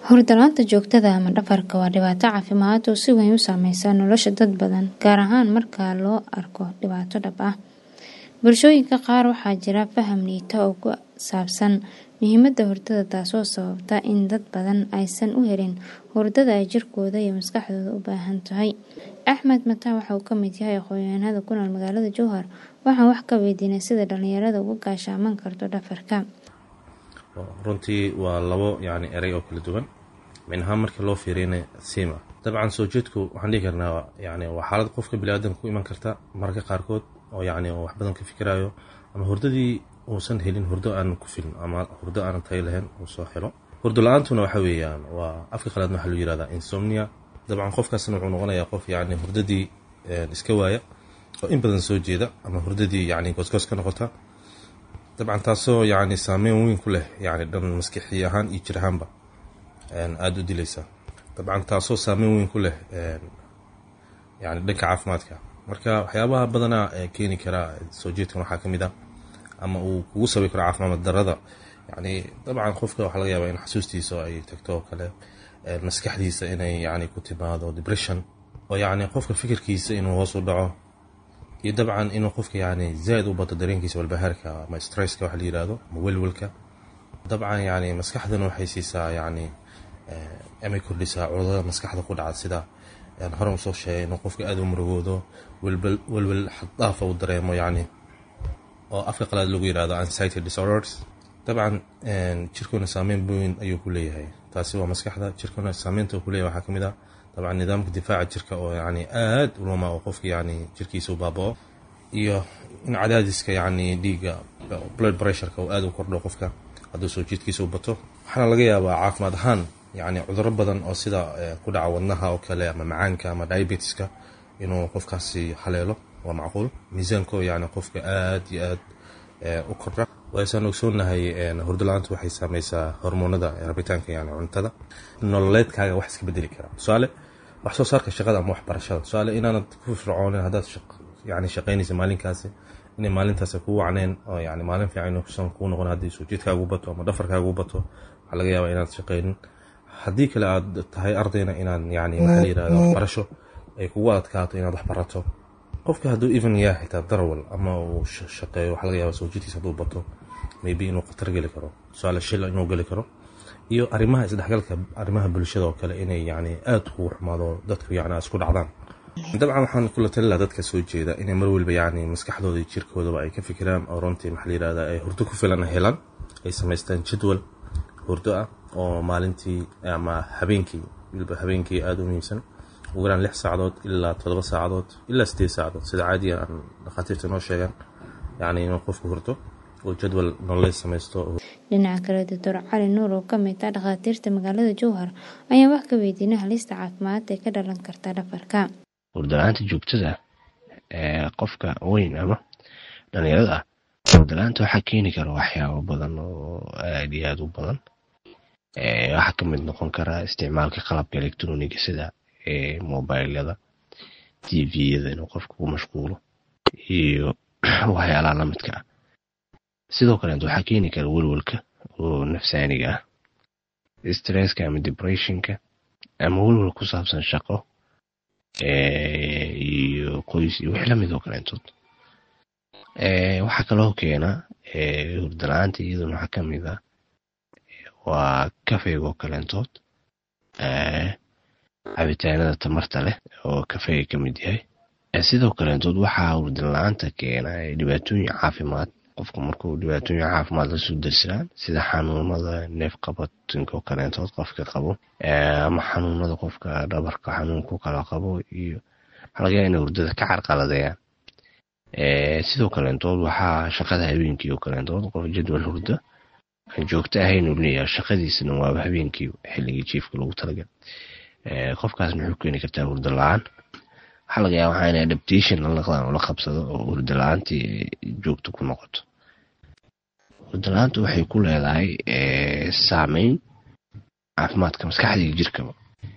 Hurdo la'aanta joogtada ah ama dhafarka waa dhibaato caafimaad oo si weyn u saameysa nolosha dad badan, gaar ahaan marka loo arko dhibaato dhab ah. Bulshooyinka qaar waxaa jira faham liita oo ku saabsan muhiimadda hurdada, taasoo sababta in dad badan aysan u helin hurdada ay jirkooda iyo maskaxdooda u baahan tahay. Axmed Mataan waxa uu ka mid yahay aqoonyahanada ku nool magaalada Jowhar. Waxaan wax ka weydiinay sida dhalinyarada uga gaashaman karto dhafarka. runtii waa labo erey oo kala duwan minha marka loo fiiriyay sima dabcan soo jeedku waxaan dhihi karnaa waa xaalad qofka bini'aadamka ku iman karta marka qaarkood oo wax badan ka fikirayo ama hurdadii uusan helin hurdo aan ku filin ama hurdo aan tayo lahayn uu soo helo. hurdo la'aantuna waxa weeyaan waa afka qalaad waxa loo yiraahdaa insomnia. dabcan qofkaasna wuxuu noqonayaa qof hurdadii iska waaya oo in badan soo jeeda ama hurdadii goosgoos ka noqota. dabcan taasoo saameyn weyn ku leh dhan maskaxi ahaan iyo jir ahaanba aad u dilaysa. dabcan taasoo saameyn weyn ku leh dhanka caafimaadka. marka waxyaabaha badanaa keeni kara soo jeedkan waxaa ka mid ah ama uu kugu sababi karo caafimaad darrada. dabcan qofka waxaa laga yaabaa in xasuustiisa ay tagto oo kale, maskaxdiisa inay ku timaado depression oo qofka fikirkiisa inuu hoos u dhaco, iyo dabcan inuu qofka zaid u bato dareenkiisa walbahaarka ama stresska waxa la yiraahdo ama welwelka. dabcan maskaxdana waxay siisaa ama kordhisaa cudurrada maskaxda ku dhaca sida hore u soo sheegay inuu qofka aad u murugoodo, welwel xad dhaaf ah u dareemo oo afka qalaad lagu yiraahdo anxiety disorders. dabcan jirkuna saameyn weyn ayuu ku leeyahay. taasi waa maskaxda. jirkuna saameynta uu ku leeyahay waxaa ka mid ah dabcan nidaamka difaaca jirka oo aad u luma oo qofka jirkiisa u baaba'o, iyo in cadaadiska dhiigga blood pressure-ka uu aad u kordho qofka hadduu soo jeedkiisa u bato. waxaana laga yaabaa caafimaad ahaan cudurro badan oo sida ku dhaca wadnaha oo kale ama macaanka ama diabetiska inuu qofkaasi haleelo waa macquul. miisaanko qofka aad iyo aad u kordha. waaysan ogsoonahay hurdo la'aantu waxay saameysaa hormoonada rabitaanka cuntada. nololeedkaaga wax iska bedeli kara. tusaale wax soo saarka shaqada ama waxbarashada. tusaale inaanad ku firfircoonin haddaad shaqaynaysa maalinkaasi inay maalintaasi ku wacneen oo maalin fiican kusan kuu noqon haddii soo jeedkaagu bato ama dhafarkaagu bato waxaa laga yaabaa inaad shaqaynin. haddii kale aad tahay ardayna inaad waxaa la yirahdaa waxbarasho ay kugu adkaato inaad wax barato. qofka hadduu even yahay xitaa darawal ama uu shaqeeyo waxaa laga yaabaa soo jeedkiisa hadduu bato maybe inuu khatar geli karo, tusaale shil inuu geli karo, iyo arrimaha isdhexgalka arrimaha bulshada oo kale inay aad ugu xumaado dadku isku dhacdaan. dabcan waxaan kula talin dadka soo jeeda inay mar walba maskaxdooda iyo jirkoodaba ay ka fikiraan oo runtii maxaa la yiraahdaa ay hurdo ku filan helaan, ay samaystaan jadwal hurdo ah oo maalintii ama habeenkii aad u muhiimsan ugu yaraan 6 saacadood ilaa 7 saacadood ilaa 8 saacadood sida caadiga aan dhakhaatiirta noo sheegaan inuu qofku hurdo oo jadwal nololeed samaysto. dhinaca kale, Dr. Cali Nuur oo ka mid ah dhakhaatiirta magaalada Jowhar ayaa wax ka weydiinay halista caafimaad ee ka dhalan karta dhafarka. hurdo la'aanta joogtada qofka weyn ama dhalinyarada hurdo la'aanta waxaa keeni kara waxyaabo badan oo aad iyo aad u badan. waxaa ka mid noqon kara isticmaalka qalabka elektarooniga sida mobilada, tviyada inuu qofku ku mashquulo iyo waxyaalaha la midka ah. sidoo kale waxaa keeni kara welwelka oo nafsaaniga ah, stresska ama depressionka, ama welwel ku saabsan shaqo iyo qoys iyo wixii lamid oo kaleentood. waxaa kaloo keena hurdo la'aanta iyaduna waxaa ka mid ah waa kafeega oo kaleentood, cabitaanada tamarta leh oo kafeega ka mid yahay. sidoo kaleentood waxaa hurdo la'aanta keena dhibaatooyin caafimaad. qofka markuu dhibaatooyin caafimaad la soo darsaan sida xanuunada neef qabatinka oo kaleentood qofka qabo, ama xanuunada qofka dhabarka xanuunku kala qabo, iyo waxaa laga yaabaa inay hurdada ka carqaladeeyaan. sidoo kaleentood waxaa shaqada habeenkii oo kaleentood qof jadwal hurdo aan joogto ahayn uu leeyahay, shaqadiisana waa habeenkii xilligii jiifka lagu talagalay. qofkaasna wuxuu keeni kartaa hurdo la'aan. waxaa laga yaabaa in adaptation la qabsado oo hurdo la'aantii joogto ku noqoto. hurdo la'aantu waxay ku leedahay saameyn caafimaadka maskaxda iyo jirkaba.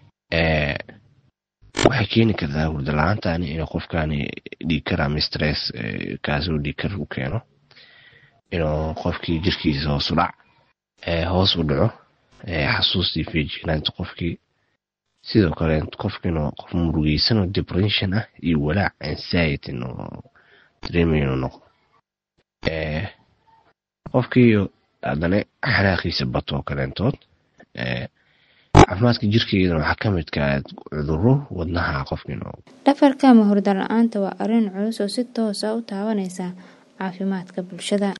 waxay keeni kartaa hurdo la'aantani in qofkani dhiig kar ama stress kaasoo dhiig kar u keeno, inuu qofkii jirkiisa hoos u dhaco, xasuustii feejignaanta qofkii, sidoo kale qofkiina qof murugeysan oo depression ah iyo walaac anxiety oo dareemayo noqdo. qofkii haddana xanaaqiisa bato kaleentood caafimaadka jirkeedana waxaa ka mid ka cudurro wadnaha qofkiina. Dhafarka ama hurdo la'aanta waa arrin culus oo si toos ah u taabanaysa caafimaadka bulshada.